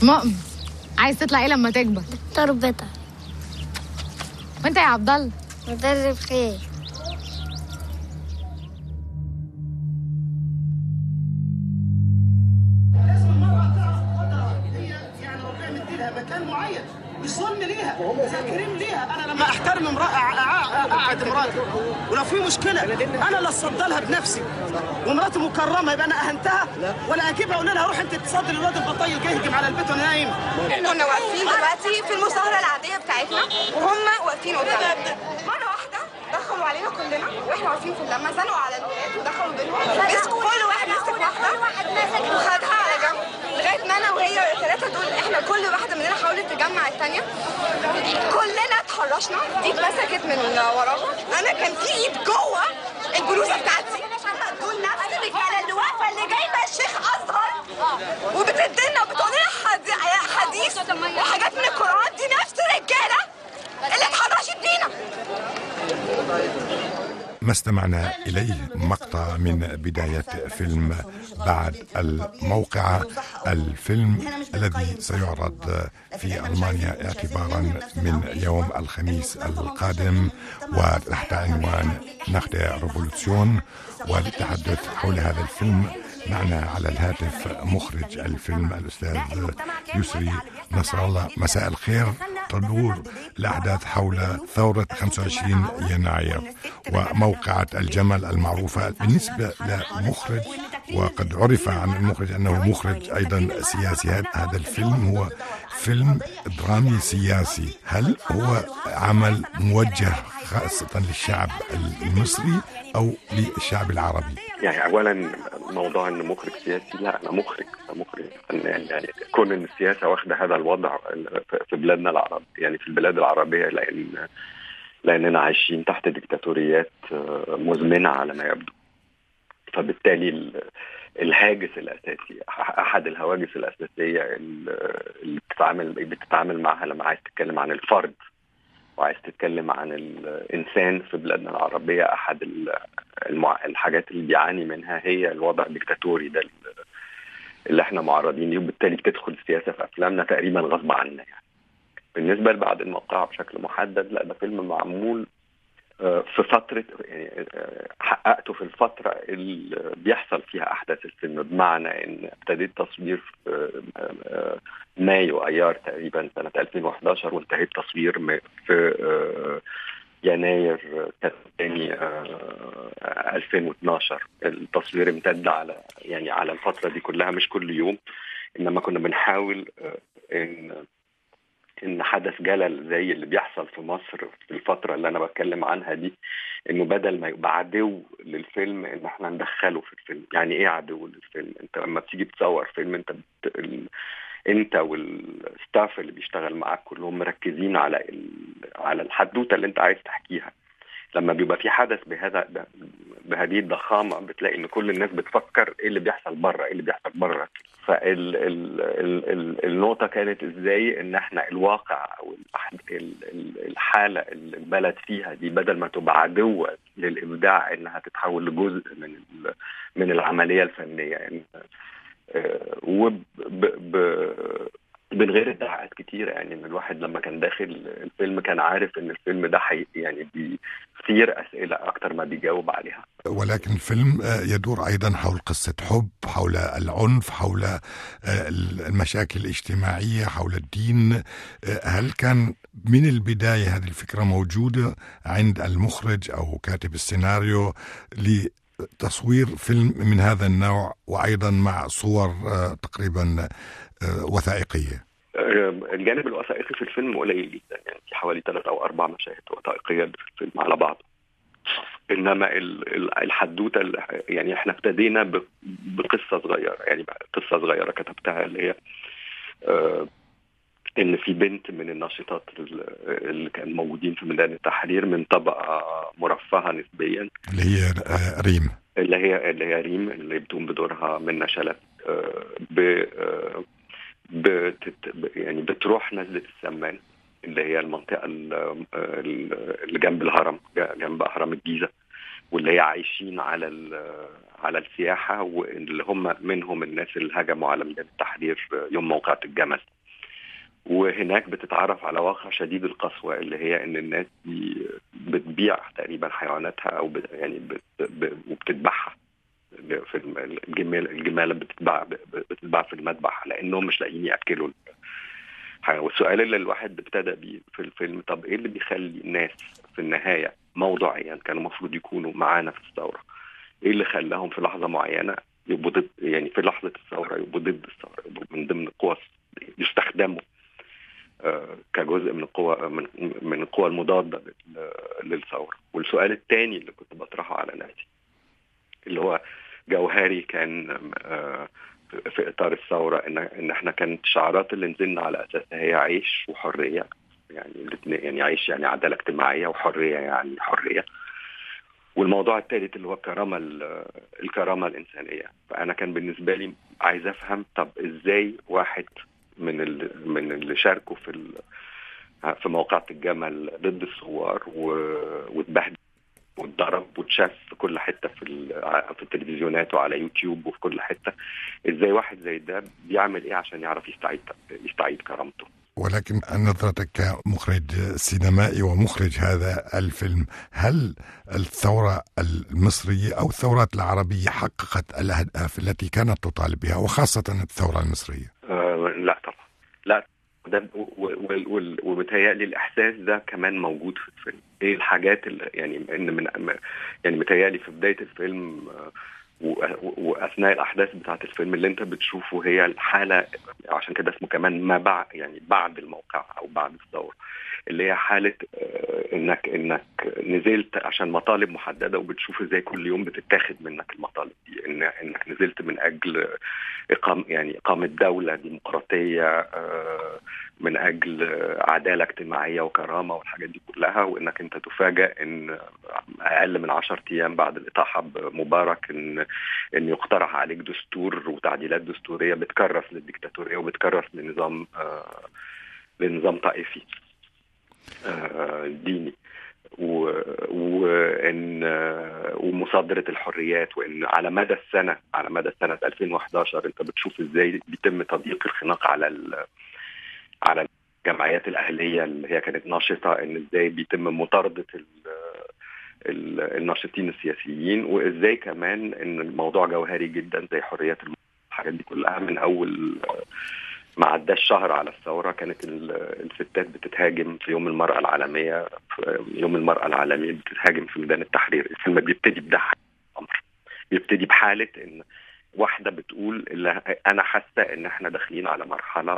مؤمن، عايز تطلع ايه لما تكبر؟ دكتور بيطري. وانت يا عبد الله؟ مدرب خير. لازم المرأة تعرف قدرها، هي يعني ربنا مديلها مكان معين يصون ليها تكريم ليها. انا لما احترم امرأة اقعد مراتي، ولو في مشكلة انا اللي اتصدى لها بنفسي، ومراتي مكرمة يبقى انا اهنتها ولا اجيبها اقول لها روح انت تصدي للواد البطيء جه يهجم على البيت وانا نايم. كنا واقفين دلوقتي في المظاهرة العادية بتاعتنا وهم واقفين قدامنا، مرة واحدة دخلوا علينا كلنا واحنا واقفين في اللمة، زنقوا على الولاد ودخلوا بينهم، مسكوا كل واحد مسك واحدة وخدها على جنب لغاية ما انا وهي الثلاثة دول احنا كل واحدة مننا حاولت تجمع الثانية، كلنا اتحرشنا، دي اتمسكت من وراها، انا كان في ايد جوه البلوزة بتاعتي، دول نفس الرجالة اللي واقفة اللي جايبة الشيخ أزهر وبتدينا وبتقول لنا حديث وحاجات من القرآن، دي نفس الرجالة اللي اتحرشت بينا. ما استمعنا إليه مقطع من بداية فيلم بعد الموقعة، الفيلم الذي سيعرض في ألمانيا اعتبارا من يوم الخميس القادم وتحت عنوان ناخ دير ريفولوسيون. وللتحدث حول هذا الفيلم معنا على الهاتف مخرج الفيلم الأستاذ يسري نصر الله. مساء الخير. تدور الأحداث حول ثورة 25 يناير وموقعة الجمل المعروفة. بالنسبة لمخرج، وقد عرف عن المخرج أنه مخرج أيضا سياسي، هذا الفيلم هو فيلم درامي سياسي، هل هو عمل موجه خاصة للشعب المصري أو للشعب العربي؟ يعني أولا موضوع أنه مخرج سياسي، لا أنا مخرج فنان. يعني كون أن السياسة واخدة هذا الوضع في بلادنا العرب، يعني في البلاد العربية، لأننا عايشين تحت ديكتاتوريات مزمنة على ما يبدو، فبالتالي الهاجس الأساسي، أحد الهواجس الأساسية اللي بتتعامل معها لما عايز تتكلم عن الفرد وعايز تتكلم عن الإنسان في بلادنا العربية، أحد الحاجات اللي بيعاني منها هي الوضع الديكتاتوري ده اللي احنا معرضين ليه، وبالتالي بتدخل السياسة في أفلامنا تقريبا غصب عنا. يعني بالنسبة لبعد الموقعة بشكل محدد، لا ده فيلم معمول في فترة، يعني حققته في الفترة اللي بيحصل فيها أحداث الفيلم، بمعنى إن ابتديت تصوير في مايو أيار تقريبا سنة 2011 وانتهيت تصوير في يناير الثاني 2012. التصوير امتد على الفترة دي كلها، مش كل يوم، إنما كنا بنحاول إن حدث جلل زي اللي بيحصل في مصر في الفترة اللي أنا بتكلم عنها دي، إنه بدل ما يبقى عدو للفيلم إن إحنا ندخله في الفيلم. يعني إيه عدو للفيلم؟ أنت لما بتيجي تصور فيلم، أنت والستاف اللي بيشتغل معاك كلهم مركزين على الحدوتة اللي أنت عايز تحكيها. لما بيبقى في حدث بهذه الضخامة، بتلاقي إن كل الناس بتفكر إيه اللي بيحصل بره. فالنقطة كانت إزاي إن إحنا الواقع أو الحالة اللي البلد فيها دي، بدل ما تبقى عدوة للإبداع، إنها تتحول لجزء من العملية الفنية. يعني من غير ادعاءات كتيرة. يعني ان الواحد لما كان داخل الفيلم كان عارف ان الفيلم ده يعني بيثير أسئلة اكتر ما بيجاوب عليها. ولكن الفيلم يدور ايضا حول قصة حب، حول العنف، حول المشاكل الاجتماعية، حول الدين. هل كان من البداية هذه الفكرة موجودة عند المخرج او كاتب السيناريو لتصوير فيلم من هذا النوع، وايضا مع صور تقريبا وثائقية؟ الجانب الوثائقي في الفيلم قليل جدا، يعني في حوالي 3 أو 4 مشاهد وثائقية في الفيلم على بعض. إنما الحدوتة يعني إحنا ابتدينا بقصة صغيرة، يعني قصة صغيرة كتبتها، اللي هي إن في بنت من الناشطات اللي كانوا موجودين في ميدان التحرير من طبقة مرفهة نسبيا، اللي هي ريم، اللي بتقوم بدورها منى شلبي، يعني بتروح نزلة السمان اللي هي المنطقة اللي جنب الهرم، جنب أهرام الجيزة، واللي هي عايشين على السياحة، واللي هم منهم الناس اللي هجموا على ميدان التحرير يوم موقعة الجمل. وهناك بتتعرف على واقع شديد القسوة، اللي هي ان الناس دي بتبيع تقريبا حيواناتها او وبتذبحها في الجمال بتتباع في المذبح لانهم مش لاقيين ياكلوا. والسؤال اللي الواحد ابتدى بيه في الفيلم، طب ايه اللي بيخلي الناس في النهاية موضوعيا كانوا المفروض يكونوا معانا في الثورة؟ ايه اللي خلاهم في لحظة معينة يبقوا ضد، يعني في لحظة الثورة يبقوا ضد الثورة، يبقوا من ضمن القوى، يستخدموا كجزء من القوى من القوى المضادة للثورة. والسؤال الثاني اللي كنت بطرحه على نفسي، اللي هو جوهري كان في إطار الثورة، إن إحنا كانت شعارات اللي نزلنا على أساسها هي عيش وحرية، يعني الاثنين، يعني عيش يعني عدالة اجتماعية، وحرية يعني حرية. والموضوع الثالث اللي هو الكرامة الإنسانية. فأنا كان بالنسبة لي عايز أفهم، طب إزاي واحد من اللي شاركوا في موقعة الجمل ضد الثوار واتبهدل واتضرب واتشاف في كل حتة في التلفزيونات وعلى يوتيوب وفي كل حتة، ازاي واحد زي ده بيعمل ايه عشان يعرف يستعيد كرامته؟ ولكن نظرتك كمخرج سينمائي ومخرج هذا الفيلم، هل الثورة المصرية أو الثورات العربية حققت الأهداف التي كانت تطالب بها، وخاصة الثورة المصرية؟ لا طبعا، لا. ده ومتهيألي الإحساس ده كمان موجود في الفيلم. إيه الحاجات اللي يعني متهيألي في بداية الفيلم وأثناء الأحداث بتاعة الفيلم اللي أنت بتشوفه هي الحالة، عشان كده اسمه كمان ما بعد، يعني بعد الموقع أو بعد الثورة، اللي هي حالة إنك نزلت عشان مطالب محددة، وبتشوف إزاي كل يوم بتتاخد منك المطالب دي، إنك نزلت من أجل إقامة دولة ديمقراطية، من أجل عدالة اجتماعية وكرامة والحاجات دي كلها، وإنك أنت تفاجأ إن أقل من 10 أيام بعد الإطاحة بمبارك إن يقترح عليك دستور وتعديلات دستورية بتكرس للديكتاتورية وبتكرس لنظام طائفي ديني، ومصادرة الحريات. وإن على مدى سنة 2011 أنت بتشوف إزاي بيتم تضييق الخناق على الجمعيات الأهلية اللي هي كانت ناشطة، إن إزاي بيتم مطاردة الناشطين السياسيين، وإزاي كمان إن الموضوع جوهري جدا زي حريات الحاجات دي كلها. من أول ما عداش شهر على الثورة كانت الستات بتتهاجم في يوم المرأة العالمية، بتتهاجم في ميدان التحرير. الفيلم بيبتدي بده أمر، بيبتدي بحالة إن واحدة بتقول أنا حاسة إن إحنا داخلين على مرحلة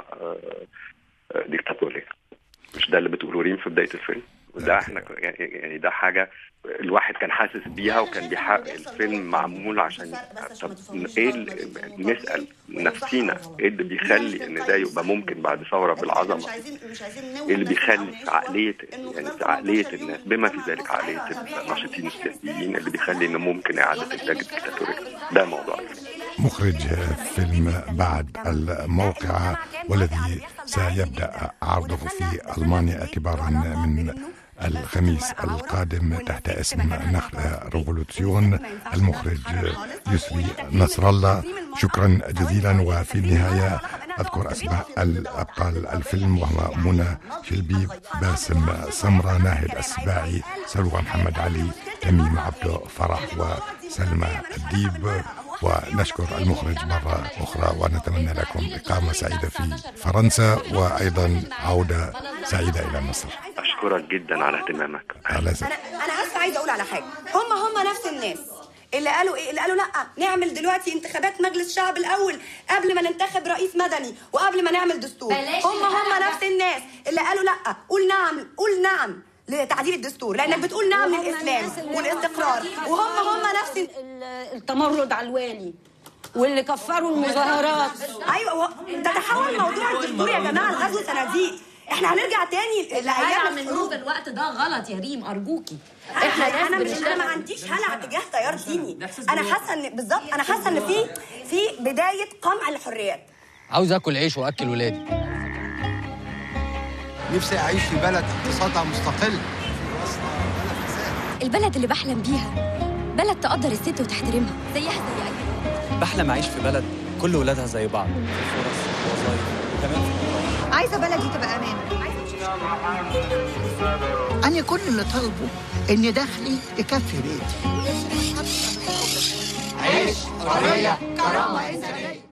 ديكتاتورية. مش ده اللي بتقوله ريم في بداية الفيلم؟ وده احنا يعني ده حاجة الواحد كان حاسس بيها، وكان بيحقق الفيلم معمول عشان ايه نسأل نفسينا ايه اللي بيخلي ان ده يبقى ممكن بعد ثورة بالعظمة، ايه اللي بيخلي في عقلية الناس بما في ذلك عقلية الناشطين السياسيين اللي بيخلي انه ممكن اعادة انتاج الديكتاتورية. ده موضوع مخرج فيلم بعد الموقعة، والذي سيبدأ عرضه في ألمانيا اعتبارا من الخميس القادم تحت اسم نخلة ريفولوسيون، المخرج يسري نصر الله. شكرا جزيلا. وفي النهاية أذكر أسماء الأبطال الفيلم، وهو منى شلبي، باسم سمرة، ناهد السباعي، سلوى محمد علي، تميم عبده فرح، وسلمى الديب. ونشكر المخرج مرة أخرى، ونتمنى لكم إقامة سعيدة في فرنسا، وأيضا عودة سعيدة إلى مصر. أشكرك جدا على اهتمامك. أنا بس عايزة أقول على حاجة، هم نفس الناس اللي قالوا إيه؟ اللي قالوا لأ نعمل دلوقتي انتخابات مجلس شعب الأول قبل ما ننتخب رئيس مدني وقبل ما نعمل دستور. هم نفس الناس اللي قالوا لأ، قول نعم لتعديل الدستور، لأنك بتقول نعم للإسلام والاستقرار. وهم نفس التمرد على الوالي واللي كفروا المظاهرات. أيوة، تتحول موضوع الدستور يا جماعة لغزو صناديق. احنا هنرجع تاني لايام الحروب. الوقت ده غلط يا ريم، ارجوكي. انا ما عنديش هلع تجاه تيار ديني. انا حاسه ان في بدايه قمع الحريات. عاوز اكل عيش واكل ولادي. نفسي اعيش في بلد اقتصادها مستقل، البلد اللي بحلم بيها بلد تقدر الست وتحترمها زيها زي أي. بحلم أعيش في بلد كل ولادها زي بعض، فرص ووظائف وكمان عايزة بلدي تبقى أمان. أنا كل اللي طالبه إن دخلي يكفي بيتي. عيش، حرية، كرامة إنسانية.